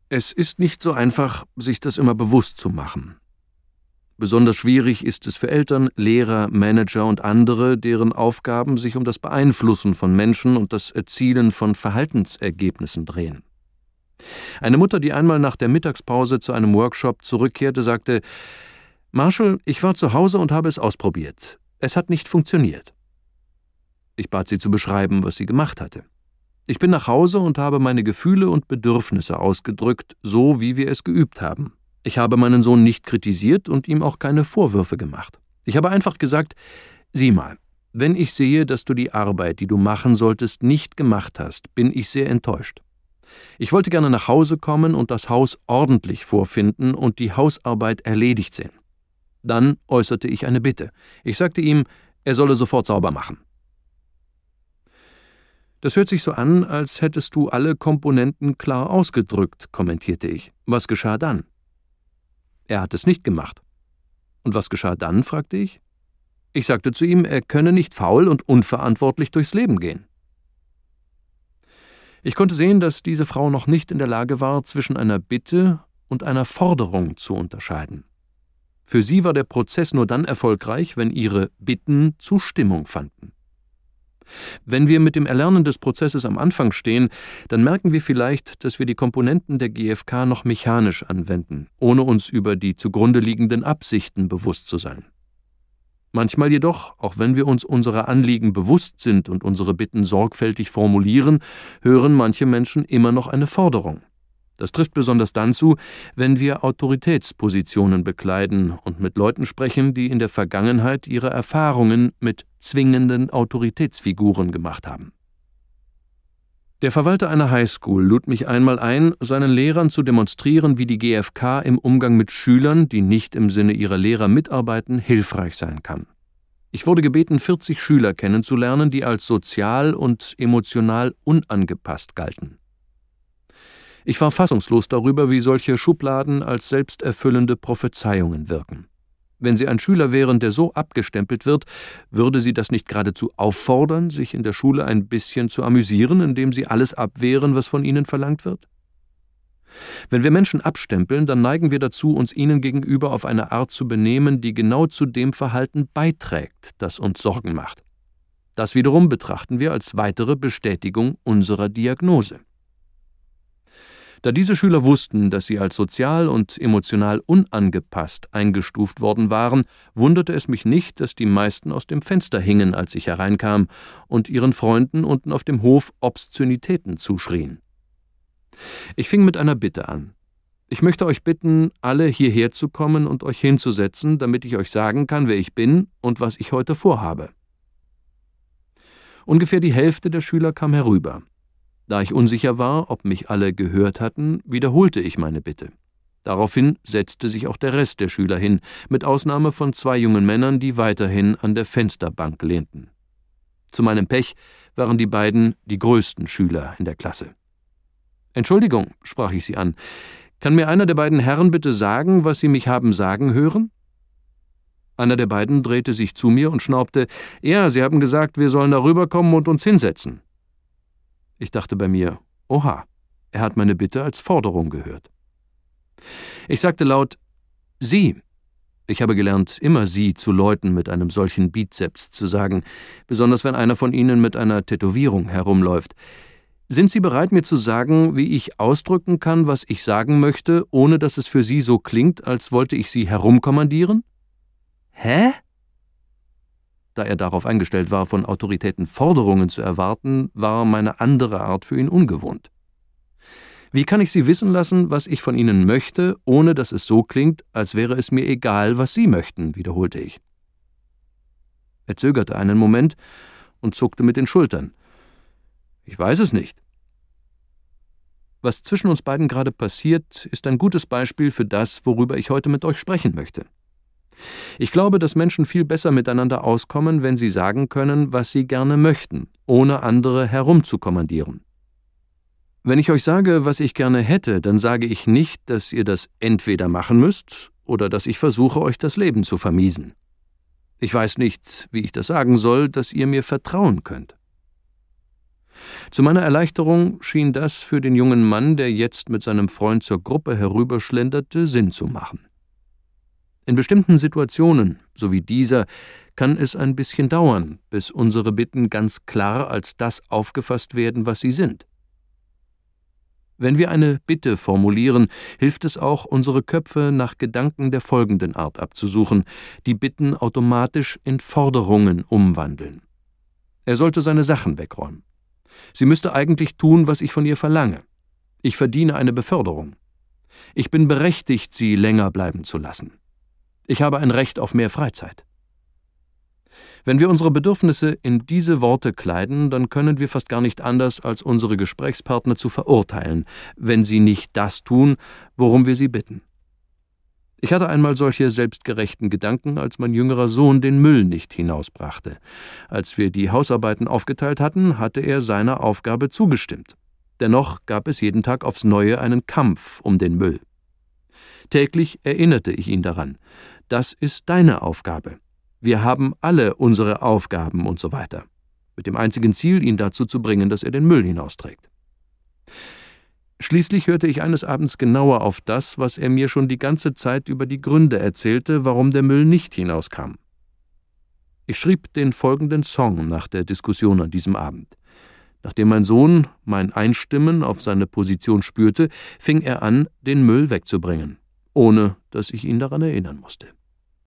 Es ist nicht so einfach, sich das immer bewusst zu machen. Besonders schwierig ist es für Eltern, Lehrer, Manager und andere, deren Aufgaben sich um das Beeinflussen von Menschen und das Erzielen von Verhaltensergebnissen drehen. Eine Mutter, die einmal nach der Mittagspause zu einem Workshop zurückkehrte, sagte: »Marshall, ich war zu Hause und habe es ausprobiert. Es hat nicht funktioniert.« Ich bat sie zu beschreiben, was sie gemacht hatte. »Ich bin nach Hause und habe meine Gefühle und Bedürfnisse ausgedrückt, so wie wir es geübt haben. Ich habe meinen Sohn nicht kritisiert und ihm auch keine Vorwürfe gemacht. Ich habe einfach gesagt: Sieh mal, wenn ich sehe, dass du die Arbeit, die du machen solltest, nicht gemacht hast, bin ich sehr enttäuscht. Ich wollte gerne nach Hause kommen und das Haus ordentlich vorfinden und die Hausarbeit erledigt sehen.« Dann äußerte ich eine Bitte. Ich sagte ihm, er solle sofort sauber machen. »Das hört sich so an, als hättest du alle Komponenten klar ausgedrückt«, kommentierte ich. »Was geschah dann?« Er hat es nicht gemacht. »Und was geschah dann?«, fragte ich. Ich sagte zu ihm, er könne nicht faul und unverantwortlich durchs Leben gehen. Ich konnte sehen, dass diese Frau noch nicht in der Lage war, zwischen einer Bitte und einer Forderung zu unterscheiden. Für sie war der Prozess nur dann erfolgreich, wenn ihre Bitten Zustimmung fanden. Wenn wir mit dem Erlernen des Prozesses am Anfang stehen, dann merken wir vielleicht, dass wir die Komponenten der GfK noch mechanisch anwenden, ohne uns über die zugrunde liegenden Absichten bewusst zu sein. Manchmal jedoch, auch wenn wir uns unserer Anliegen bewusst sind und unsere Bitten sorgfältig formulieren, hören manche Menschen immer noch eine Forderung. Das trifft besonders dann zu, wenn wir Autoritätspositionen bekleiden und mit Leuten sprechen, die in der Vergangenheit ihre Erfahrungen mit zwingenden Autoritätsfiguren gemacht haben. Der Verwalter einer Highschool lud mich einmal ein, seinen Lehrern zu demonstrieren, wie die GfK im Umgang mit Schülern, die nicht im Sinne ihrer Lehrer mitarbeiten, hilfreich sein kann. Ich wurde gebeten, 40 Schüler kennenzulernen, die als sozial und emotional unangepasst galten. Ich war fassungslos darüber, wie solche Schubladen als selbsterfüllende Prophezeiungen wirken. Wenn Sie ein Schüler wären, der so abgestempelt wird, würde Sie das nicht geradezu auffordern, sich in der Schule ein bisschen zu amüsieren, indem Sie alles abwehren, was von Ihnen verlangt wird? Wenn wir Menschen abstempeln, dann neigen wir dazu, uns ihnen gegenüber auf eine Art zu benehmen, die genau zu dem Verhalten beiträgt, das uns Sorgen macht. Das wiederum betrachten wir als weitere Bestätigung unserer Diagnose. Da diese Schüler wussten, dass sie als sozial und emotional unangepasst eingestuft worden waren, wunderte es mich nicht, dass die meisten aus dem Fenster hingen, als ich hereinkam, und ihren Freunden unten auf dem Hof Obszönitäten zuschrien. Ich fing mit einer Bitte an. Ich möchte euch bitten, alle hierher zu kommen und euch hinzusetzen, damit ich euch sagen kann, wer ich bin und was ich heute vorhabe. Ungefähr die Hälfte der Schüler kam herüber. Da ich unsicher war, ob mich alle gehört hatten, wiederholte ich meine Bitte. Daraufhin setzte sich auch der Rest der Schüler hin, mit Ausnahme von 2 jungen Männern, die weiterhin an der Fensterbank lehnten. Zu meinem Pech waren die beiden die größten Schüler in der Klasse. »Entschuldigung«, sprach ich sie an, »kann mir einer der beiden Herren bitte sagen, was Sie mich haben sagen hören?« Einer der beiden drehte sich zu mir und schnaubte, »Ja, Sie haben gesagt, wir sollen darüber kommen und uns hinsetzen.« Ich dachte bei mir, oha, er hat meine Bitte als Forderung gehört. Ich sagte laut, »Sie«. Ich habe gelernt, immer Sie zu Leuten mit einem solchen Bizeps zu sagen, besonders wenn einer von ihnen mit einer Tätowierung herumläuft. »Sind Sie bereit, mir zu sagen, wie ich ausdrücken kann, was ich sagen möchte, ohne dass es für Sie so klingt, als wollte ich Sie herumkommandieren?« »Hä?« Da er darauf eingestellt war, von Autoritäten Forderungen zu erwarten, war meine andere Art für ihn ungewohnt. »Wie kann ich Sie wissen lassen, was ich von Ihnen möchte, ohne dass es so klingt, als wäre es mir egal, was Sie möchten?«, wiederholte ich. Er zögerte einen Moment und zuckte mit den Schultern. »Ich weiß es nicht.« Was zwischen uns beiden gerade passiert, ist ein gutes Beispiel für das, worüber ich heute mit euch sprechen möchte. Ich glaube, dass Menschen viel besser miteinander auskommen, wenn sie sagen können, was sie gerne möchten, ohne andere herumzukommandieren. Wenn ich euch sage, was ich gerne hätte, dann sage ich nicht, dass ihr das entweder machen müsst oder dass ich versuche, euch das Leben zu vermiesen. Ich weiß nicht, wie ich das sagen soll, dass ihr mir vertrauen könnt. Zu meiner Erleichterung schien das für den jungen Mann, der jetzt mit seinem Freund zur Gruppe herüberschlenderte, Sinn zu machen. In bestimmten Situationen, so wie dieser, kann es ein bisschen dauern, bis unsere Bitten ganz klar als das aufgefasst werden, was sie sind. Wenn wir eine Bitte formulieren, hilft es auch, unsere Köpfe nach Gedanken der folgenden Art abzusuchen, die Bitten automatisch in Forderungen umwandeln. Er sollte seine Sachen wegräumen. Sie müsste eigentlich tun, was ich von ihr verlange. Ich verdiene eine Beförderung. Ich bin berechtigt, sie länger bleiben zu lassen. Ich habe ein Recht auf mehr Freizeit. Wenn wir unsere Bedürfnisse in diese Worte kleiden, dann können wir fast gar nicht anders, als unsere Gesprächspartner zu verurteilen, wenn sie nicht das tun, worum wir sie bitten. Ich hatte einmal solche selbstgerechten Gedanken, als mein jüngerer Sohn den Müll nicht hinausbrachte. Als wir die Hausarbeiten aufgeteilt hatten, hatte er seiner Aufgabe zugestimmt. Dennoch gab es jeden Tag aufs Neue einen Kampf um den Müll. Täglich erinnerte ich ihn daran: Das ist deine Aufgabe. Wir haben alle unsere Aufgaben und so weiter. Mit dem einzigen Ziel, ihn dazu zu bringen, dass er den Müll hinausträgt. Schließlich hörte ich eines Abends genauer auf das, was er mir schon die ganze Zeit über die Gründe erzählte, warum der Müll nicht hinauskam. Ich schrieb den folgenden Song nach der Diskussion an diesem Abend. Nachdem mein Sohn mein Einstimmen auf seine Position spürte, fing er an, den Müll wegzubringen, ohne dass ich ihn daran erinnern musste.